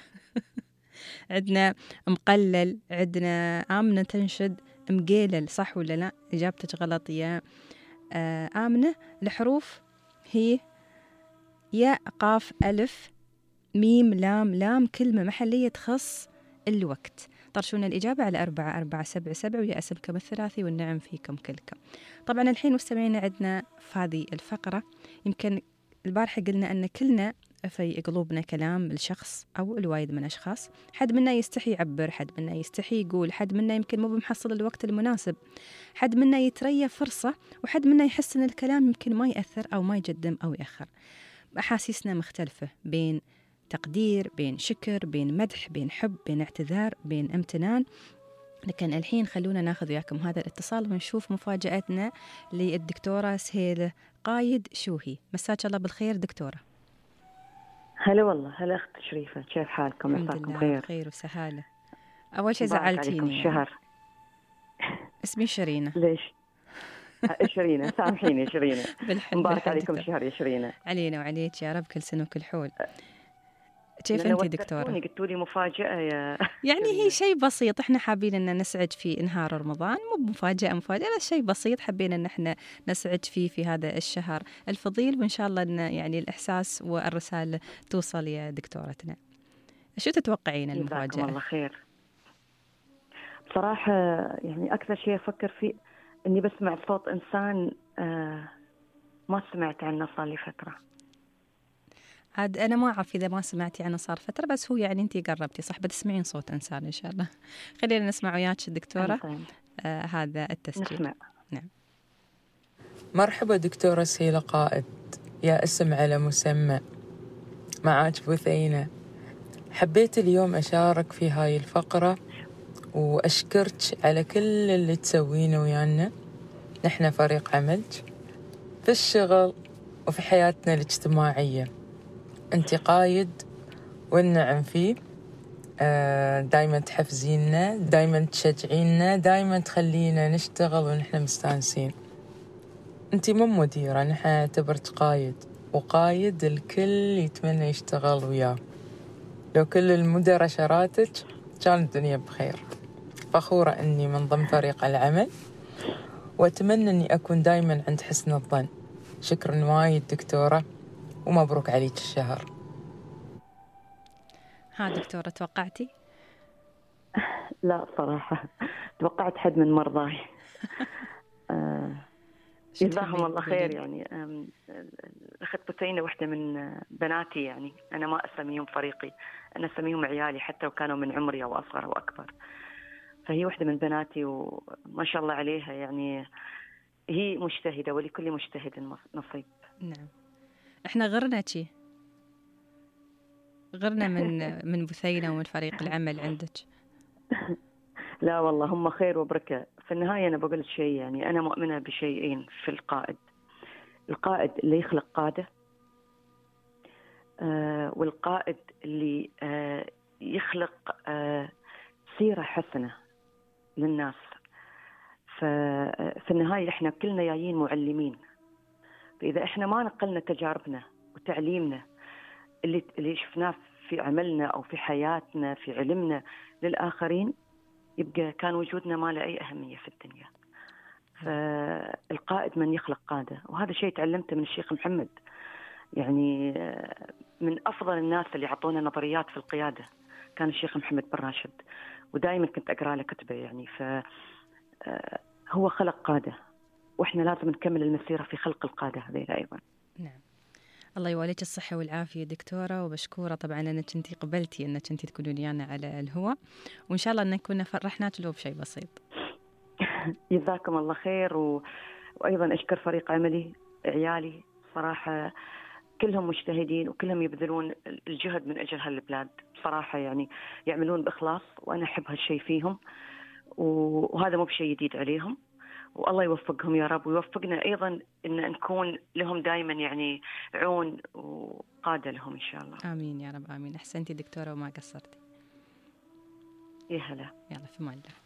عندنا مقلل، عندنا آمنة تنشد مقيلل. صح ولا لا؟ إجابتك غلط يا آمنة. الحروف هي ياء قاف ألف ميم لام لام، كلمة محلية تخص الوقت. طرشونا الإجابة على أربعة أربعة سبعة سبعة ويا أسمكم الثلاثي والنعم فيكم كلكم. طبعا الحين مستمعين عندنا في هذه الفقرة، يمكن البارحة قلنا أن كلنا في قلوبنا كلام الشخص أو الوايد من أشخاص. حد منا يستحي يعبر، حد منا يستحي يقول، حد منا يمكن مو بمحصل الوقت المناسب، حد منا يتريى فرصة، وحد منا يحس أن الكلام يمكن ما يأثر أو ما يقدم أو يأخر. أحاسيسنا مختلفة، بين تقدير، بين شكر، بين مدح، بين حب، بين اعتذار، بين امتنان. لكن الحين خلونا ناخذ وياكم هذا الاتصال ونشوف مفاجأتنا للدكتورة سهيلة قايد شوهي. مساك الله بالخير دكتورة. هلا والله. هلا أخت شريفة، كيف حالكم؟ مساكم خير. خير وسهالة. أول شيء زعلتيني الشهر. اسمي شرينة. ليش؟ شرينة، سامحيني شرينة. مبارك عليكم الشهر يا شرينة. علينا وعليك يا رب، كل سنة وكل حول. كيف أنتي دكتورة؟ قلتوا لي مفاجأة يا يعني هي شيء بسيط، إحنا حابين أن نسعد في نهار رمضان، مو مفاجأة مفاجأة بس شيء بسيط حابين أن إحنا نسعد فيه في هذا الشهر الفضيل، وإن شاء الله أن يعني الإحساس والرسالة توصل يا دكتورتنا. شو تتوقعين المفاجأة؟ جزاكم الله خير. بصراحة يعني أكثر شيء أفكر فيه إني بسمع صوت إنسان آه ما سمعت عنه صار لي فترة. عاد أنا ما أعرف إذا ما سمعتي عنه صار فترة، بس هو يعني أنتي قربتي صح، بتسمعين صوت إنسان إن شاء الله. خلينا نسمع وياك الدكتورة آه هذا التسجيل. نسمع. نعم. مرحبا دكتورة سهيلة قائد، يا اسم على مسمى، معاك بثينة. حبيت اليوم أشارك في هاي الفقرة وأشكرك على كل اللي تسوينه ويانا. نحن فريق عمل في الشغل وفي حياتنا الاجتماعية. أنت قايد والنعم فيه. دايما تحفزينا، دايما تشجعينا، دايما تخلينا نشتغل ونحن مستانسين. انتي مو مديرة، نحن اعتبرت قايد، وقايد الكل يتمنى يشتغل وياه. لو كل المدراء شراتك كان الدنيا بخير. فخورة اني من ضمن فريق العمل، واتمنى اني اكون دايما عند حسن الظن. شكرا وايد دكتورة، ومبروك عليك الشهر. ها دكتورة، توقعتي؟ لا صراحة توقعت حد من مرضاي. آه جزاهم الله خير. يعني أخت بثينة واحدة من بناتي، يعني أنا ما أسميهم فريقي، أنا أسميهم عيالي حتى لو كانوا من عمري أو أصغر أو أكبر. فهي واحدة من بناتي وما شاء الله عليها، يعني هي مجتهدة ولكل مجتهد نصيب. نعم. إحنا غرنا شي غرنا من من بثينة ومن فريق العمل عندك. لا والله هم خير وبركة. في النهاية أنا بقول شيء، يعني أنا مؤمنة بشيئين في القائد. القائد اللي يخلق قادة، آه والقائد اللي آه يخلق آه سيرة حسنة للناس. ففي النهاية إحنا كلنا جايين معلمين، فإذا إحنا ما نقلنا تجاربنا وتعليمنا اللي اللي شفناه في عملنا أو في حياتنا في علمنا للآخرين، يبقى كان وجودنا ما له أي أهمية في الدنيا. فالقائد من يخلق قادة، وهذا شيء تعلمته من الشيخ محمد، يعني من أفضل الناس اللي عطونا نظريات في القيادة كان الشيخ محمد بن راشد، ودائما كنت أقرأ له كتبه. يعني فهو خلق قادة، وإحنا لازم نكمل المسيرة في خلق القادة هذه أيضا. نعم. الله يواليك الصحة والعافية دكتورة، وبشكورة طبعا أنك أنتي قبلتي أنك أنتي تكونون ويانا على الهواء، وإن شاء الله أنك كنا فرحناك لو بشيء بسيط. جزاكم الله خير. و... وأيضا أشكر فريق عملي، عيالي صراحة كلهم مجتهدين وكلهم يبذلون الجهد من أجل هالبلاد صراحة، يعني يعملون بإخلاص، وأنا أحب هالشيء فيهم، وهذا مو بشيء جديد عليهم. والله يوفقهم يا رب، ويوفقنا أيضا إن نكون لهم دائما يعني عون وقادة لهم إن شاء الله. آمين يا رب، آمين. أحسنتي دكتورة وما قصرتي. يا هلا. يلا في مال الله.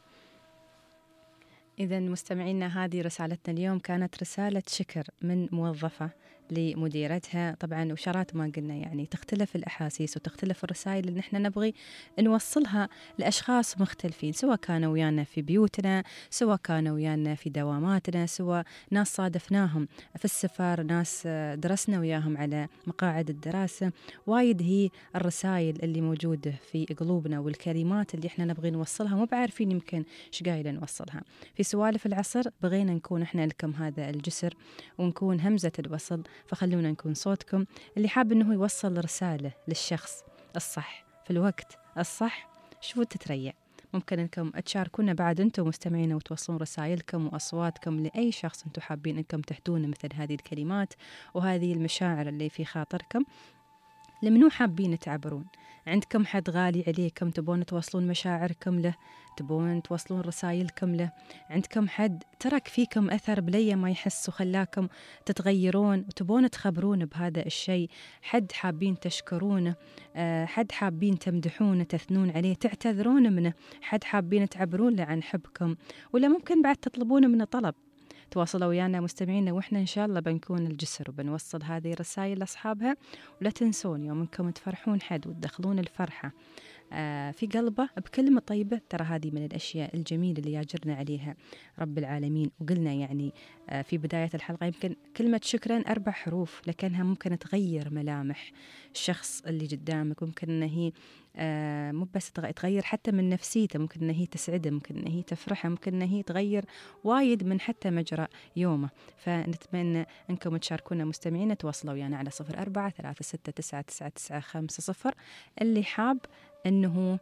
إذا مستمعينا، هذه رسالتنا اليوم كانت رسالة شكر من موظفة لمديرتها. طبعا وشارات ما قلنا، يعني تختلف الأحاسيس وتختلف الرسائل اللي نحن نبغي نوصلها لأشخاص مختلفين، سواء كانوا ويانا في بيوتنا، سواء كانوا ويانا في دواماتنا، سواء ناس صادفناهم في السفر، ناس درسنا وياهم على مقاعد الدراسة. وايد هي الرسائل اللي موجودة في قلوبنا والكلمات اللي احنا نبغي نوصلها مو بعارفين يمكن ايش قايله نوصلها. في سوالف العصر بغينا نكون احنا لكم هذا الجسر ونكون همزة الوصل، فخلونا نكون صوتكم اللي حاب انه يوصل رسالة للشخص الصح في الوقت الصح. شوفوا تتريع، ممكن انكم تشاركونا بعد انتم مستمعين وتوصلون رسائلكم واصواتكم لاي شخص انتم حابين انكم تهدون مثل هذه الكلمات وهذه المشاعر اللي في خاطركم. لمنو حابين تعبرون؟ عندكم حد غالي عليكم تبون توصلون مشاعركم له، تبون توصلون رسائلكم له؟ عندكم حد ترك فيكم أثر بلية ما يحس وخلاكم تتغيرون وتبون تخبرون بهذا الشيء؟ حد حابين تشكرونه، حد حابين تمدحونه تثنون عليه تعتذرون منه، حد حابين تعبرون له عن حبكم، ولا ممكن بعد تطلبون منه طلب؟ تواصلوا ويانا مستمعينا، وإحنا إن شاء الله بنكون الجسر وبنوصل هذه الرسائل لأصحابها. ولا تنسون يوم أنكم تفرحون حد وتدخلون الفرحة آه في قلبه بكلمة طيبة، ترى هذه من الأشياء الجميلة اللي يجرنا عليها رب العالمين. وقلنا يعني آه في بداية الحلقة يمكن كلمة شكرا أربع حروف، لكنها ممكن تغير ملامح الشخص اللي قدامك، ممكن أن هي آه مو بس تغير حتى من نفسيته، ممكن أن هي تسعده، ممكن أن هي تفرحه، ممكن أن هي تغير وايد من حتى مجرى يومه. فنتمنى أنكم تشاركونا مستمعين، تواصلوا ويانا على صفر أربعة ثلاثة ستة تسعة تسعة تسعة خمسة صفر. اللي حاب أنه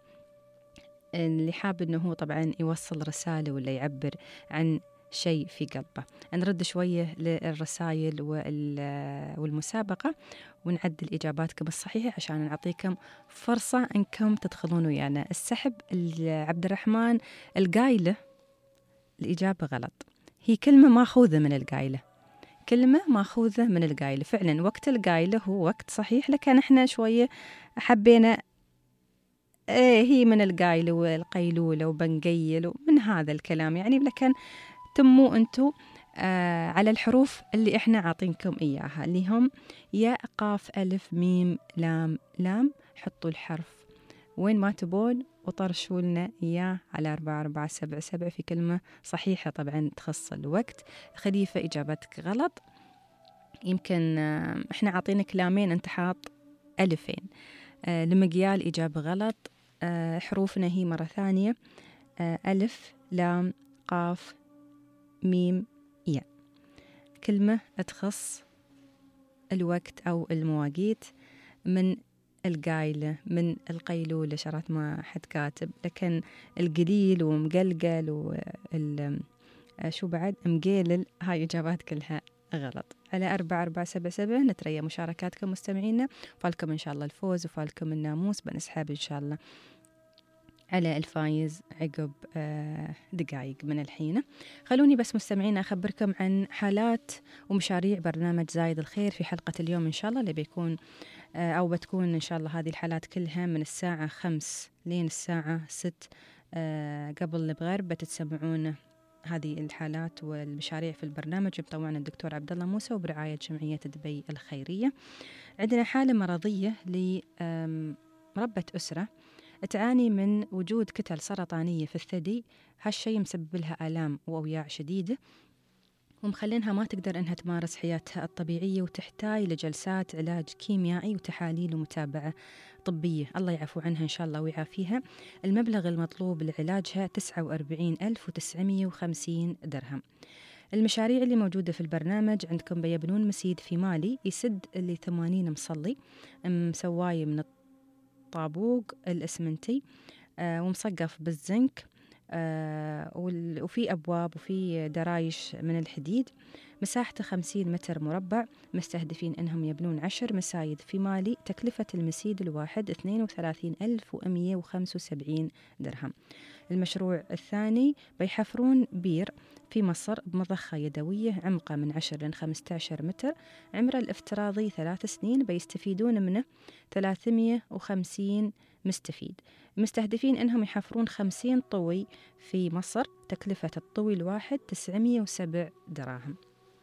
اللي حاب أنه طبعا يوصل رسالة ولا يعبر عن شيء في قلبه. نرد شوية للرسائل والمسابقة ونعدل إجاباتكم الصحيحة عشان نعطيكم فرصة أنكم تدخلون ويانا السحب. عبد الرحمن القايلة الإجابة غلط، هي كلمة ماخوذة من القايلة، كلمة ماخوذة من القايلة. فعلا وقت القايلة هو وقت صحيح، لكن احنا شوية حبينا إيه هي من القايل والقيلولة وبنقيل ومن هذا الكلام يعني، لكن تموا أنتوا آه على الحروف اللي إحنا عاطينكم إياها اللي هم ياء قاف ألف ميم لام لام. حطوا الحرف وين ما تبون وطرشوا لنا إياه على أربعة أربعة سبعة سبعة في كلمة صحيحة طبعا تخص الوقت. خليفة إجابتك غلط، يمكن آه إحنا عاطينك كلامين أنت حاط ألفين. آه لمقيال إجابة غلط. آه حروفنا هي مرة ثانية آه ألف لام قاف ميم ياء. كلمة تخص الوقت أو المواقيت من القايلة من القيلولة، شرات ما حد كاتب، لكن القليل ومقلقل وال شو بعد مقيلل هاي إجابات كلها غلط. على أربعة أربعة سبعة سبعة نتريا مشاركاتكم مستمعينا، فالكم إن شاء الله الفوز وفالكم الناموس، بنسحب إن شاء الله على الفايز عقب دقائق من الحين. خلوني بس مستمعين أخبركم عن حالات ومشاريع برنامج زايد الخير في حلقة اليوم إن شاء الله، اللي بيكون أو بتكون إن شاء الله هذه الحالات كلها من الساعة خمس لين الساعة ست قبل المغرب. بتتسمعون هذه الحالات والمشاريع في البرنامج مطوعنا الدكتور عبد الله موسى وبرعاية جمعية دبي الخيرية. عندنا حالة مرضية لمربة أسرة تعاني من وجود كتل سرطانية في الثدي. هالشيء مسبب لها آلام وأوجاع شديدة ومخلينها ما تقدر أنها تمارس حياتها الطبيعية، وتحتاج لجلسات علاج كيميائي وتحاليل ومتابعة طبية. الله يعفو عنها إن شاء الله ويعافيها. المبلغ المطلوب لعلاجها تسعة وأربعين ألف وتسعمية وخمسين درهم. المشاريع اللي موجودة في البرنامج عندكم بيبنون مسيد في مالي يسد اللي ثمانين مصلي مسواي من الطابوق الإسمنتي آه ومصقف بالزنك آه وفي أبواب وفي درايش من الحديد. مساحته خمسين متر مربع. مستهدفين أنهم يبنون عشر مسايد في مالي. تكلفة المسيد الواحد اثنين وثلاثين ألف ومئة وخمسة وسبعين درهم. المشروع الثاني بيحفرون بير في مصر بمضخة يدوية عمقه من عشرة إلى خمسة عشر متر. عمره الافتراضي ثلاث سنين. بيستفيدون منه ثلاثمئة وخمسين مستفيد. مستهدفين أنهم يحفرون خمسين طوي في مصر. تكلفة الطوي الواحد تسعمئة وسبعة دراهم.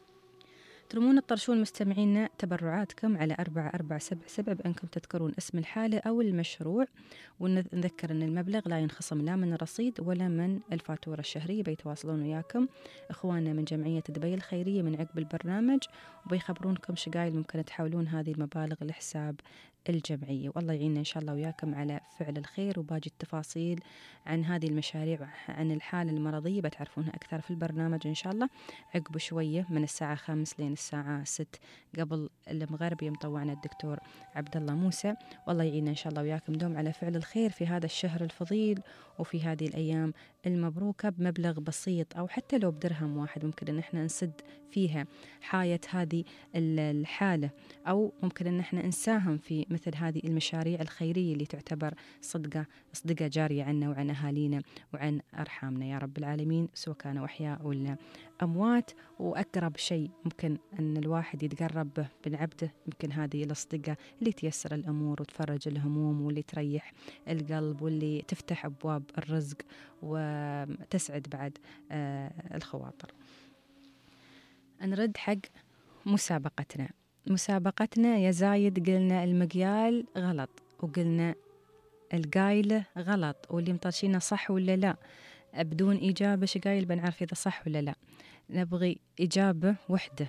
ترمون الطرشون مستمعينا تبرعاتكم على أربعة أربعة سبعة سبعة بأنكم تذكرون اسم الحالة أو المشروع، ونذكر أن المبلغ لا ينخصم لا من الرصيد ولا من الفاتورة الشهرية. بيتواصلون وياكم إخواننا من جمعية دبي الخيرية من عقب البرنامج وبيخبرونكم شقايل ممكن تحولون هذه المبالغ لحساب الجمعية. والله يعيننا إن شاء الله وياكم على فعل الخير. وباقي التفاصيل عن هذه المشاريع عن الحالة المرضية بتعرفونها أكثر في البرنامج إن شاء الله عقب شوية من الساعة خمس لين الساعة ست قبل المغرب يمطوعنا الدكتور عبد الله موسى. والله يعيننا إن شاء الله وياكم دوم على فعل الخير في هذا الشهر الفضيل وفي هذه الأيام المبروكة بمبلغ بسيط أو حتى لو بدرهم واحد ممكن أن احنا نسد فيها حاية هذه الحالة، أو ممكن أن احنا نساهم في مثل هذه المشاريع الخيرية اللي تعتبر صدقة صدقة جارية عنا وعن أهالينا وعن أرحامنا يا رب العالمين، سواء كانوا أحياء ولا أموات. وأقرب شيء ممكن أن الواحد يتقرب به من عبده يمكن هذه الأصدقاء اللي تيسر الأمور وتفرج الهموم واللي تريح القلب واللي تفتح أبواب الرزق وتسعد بعد آه الخواطر. نرد حق مسابقتنا. مسابقتنا يا زايد قلنا المقيال غلط وقلنا القايلة غلط، واللي مطرشينا صح ولا لا بدون إجابة شقايل بنعرف إذا صح ولا لا. نبغي إجابة وحدة،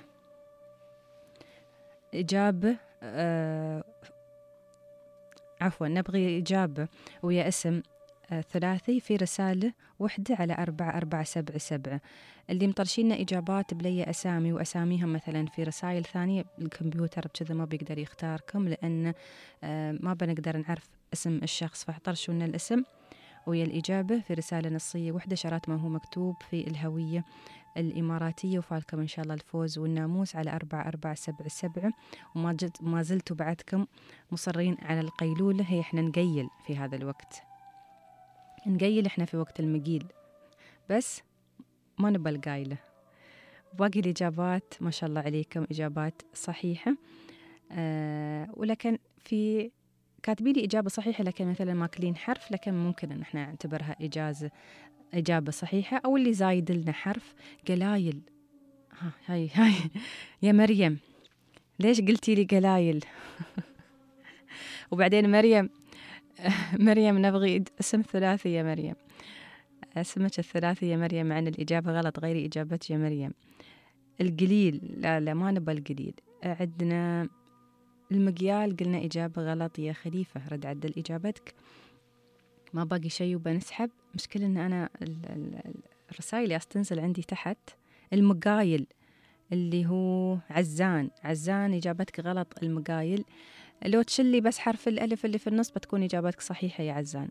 إجابة آه عفوا نبغي إجابة ويا اسم آه ثلاثي في رسالة وحدة على أربعة أربعة سبعة سبعة. اللي مطرشينا إجابات بلي أسامي وأساميهم مثلا في رسائل ثانية الكمبيوتر بكذا ما بيقدر يختاركم لأن آه ما بنقدر نعرف اسم الشخص، فاحطرشوا لنا الاسم ويا الإجابة في رسالة نصية وحدة شرات ما هو مكتوب في الهوية الإماراتية. وفالكم إن شاء الله الفوز والناموس على أربعة أربعة سبعة سبعة. وما ما زلتوا بعدكم مصرين على القيلولة، هي إحنا نقيل في هذا الوقت، نقيل إحنا في وقت المقيل بس ما نبى القايلة. باقي الإجابات ما شاء الله عليكم إجابات صحيحة، أه ولكن في كاتبي لي إجابة صحيحة لكن مثلا ماكلين حرف، لكن ممكن إن إحنا نعتبرها إجازة إجابة صحيحة. أو اللي زايد لنا حرف قلايل. ها هاي هاي يا مريم ليش قلتي لي قلايل؟ وبعدين مريم مريم نبغي اسم ثلاثي يا مريم، اسمك الثلاثي يا مريم، مع أن الإجابة غلط، غيري إجابتك يا مريم. القليل، لا لا ما نبى القليل. عندنا المقيال، قلنا إجابة غلط يا خليفة، رد عدل إجابتك. ما باقي شيء وبنسحب. مشكلة أن أنا الرسائل اللي أستنزل عندي تحت. المقايل اللي هو عزان، عزان إجابتك غلط. المقايل لو تشلي بس حرف الألف اللي في النص بتكون إجابتك صحيحة يا عزان.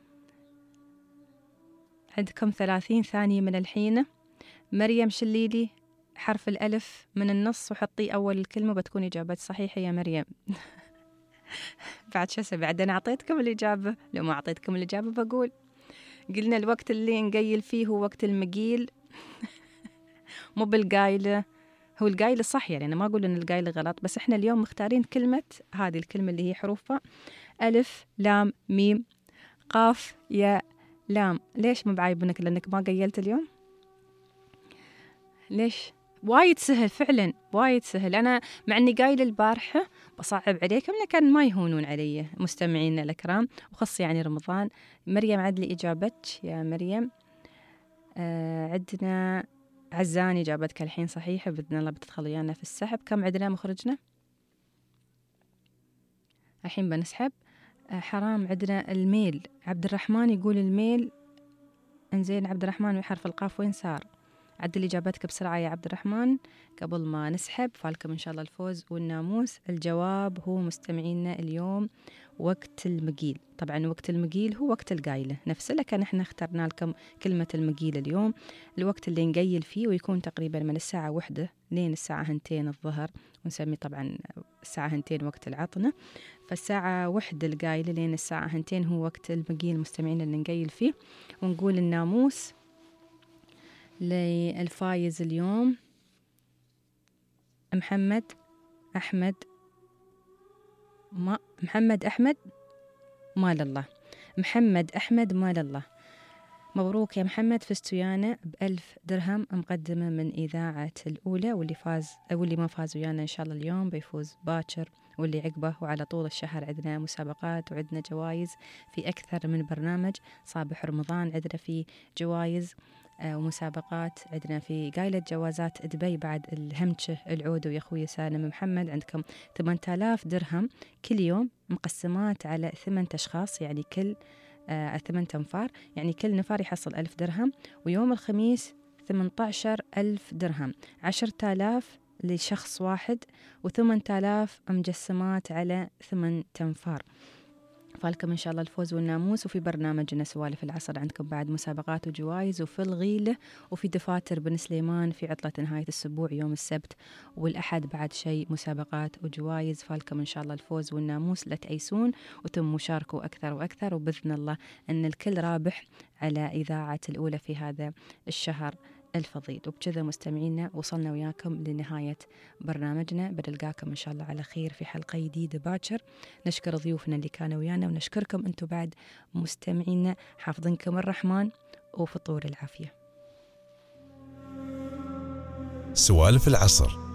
عندكم ثلاثين ثانية من الحين. مريم شلي لي حرف الألف من النص وحطي أول الكلمة بتكون إجابتك صحيحة يا مريم. بعد شو أسوي؟ بعد أنا أعطيتكم الإجابة، لو ما أعطيتكم الإجابة بقول. قلنا الوقت اللي نقيل فيه هو وقت المقيل. مو بالقايلة، هو القايلة صح، يعني أنا ما أقول إن القايلة غلط، بس إحنا اليوم مختارين كلمة، هذه الكلمة اللي هي حروفها ألف لام ميم قاف ياء لام. ليش ما بعايبنك لأنك ما قيلت اليوم؟ ليش؟ وايد سهل فعلا، وايد سهل. أنا مع أني قايلة البارحة بصعب عليكم لكن ما يهونون علي مستمعينا الأكرام، وخص يعني رمضان. مريم عدلي إجابتك يا مريم. آه عندنا عزان إجابتك الحين صحيحة، بإذن الله بتدخل ويانا في السحب. كم عندنا مخرجنا؟ الحين بنسحب. آه حرام، عندنا الميل. عبد الرحمن يقول الميل. انزين عبد الرحمن وحرف القاف وين صار؟ عدل إجابتك بسرعة يا عبد الرحمن قبل ما نسحب. فالكم إن شاء الله الفوز والناموس. الجواب هو مستمعينا اليوم وقت المقيل. طبعا وقت المقيل هو وقت القايلة نفسه، لكن احنا اخترنا لكم كلمة المقيل اليوم، الوقت اللي نقيل فيه ويكون تقريبا من الساعة واحدة لين الساعة هنتين الظهر، ونسمي طبعا الساعة هنتين وقت العطنة. فالساعة واحدة القايلة لين الساعة هنتين هو وقت المقيل مستمعينا اللي نقيل فيه. ونقول الناموس للفايز اليوم محمد أحمد ما محمد أحمد مال الله. محمد أحمد مال الله، مبروك يا محمد، فزت ويانا بألف درهم مقدمة من إذاعة الأولى. واللي فاز أو اللي ما فاز ويانا إن شاء الله اليوم بيفوز باكر، واللي عقبه. وعلى طول الشهر عندنا مسابقات وعندنا جوائز في أكثر من برنامج. صباح رمضان عندنا في جوائز ومسابقات، عندنا في قايلة جوازات دبي بعد الهمشة العودة ويا أخوي سالم محمد. عندكم ثمانية آلاف درهم كل يوم مقسمات على ثمانية أشخاص، يعني كل آه ثمانية أنفار، يعني كل نفر يحصل ألف درهم. ويوم الخميس ثمانية عشر ألف درهم، عشرة آلاف لشخص واحد، وثمانية آلاف مجسمات على ثمانية أنفار. فالكم إن شاء الله الفوز والناموس. وفي برنامجنا سوالف العصر عندكم بعد مسابقات وجوائز، وفي الغيلة وفي دفاتر بن سليمان في عطلة نهاية الأسبوع يوم السبت والأحد بعد شيء مسابقات وجوائز. فالكم إن شاء الله الفوز والناموس، لا تأيسون وتم مشاركوا أكثر وأكثر، وبإذن الله أن الكل رابح على إذاعة الأولى في هذا الشهر الفضيل. وبكذا مستمعينا وصلنا وياكم لنهاية برنامجنا، بنلقاكم إن شاء الله على خير في حلقة جديدة باكر. نشكر ضيوفنا اللي كانوا ويانا، ونشكركم أنتم بعد مستمعينا، حافظنكم الرحمن وفطور العافية. سوالف العصر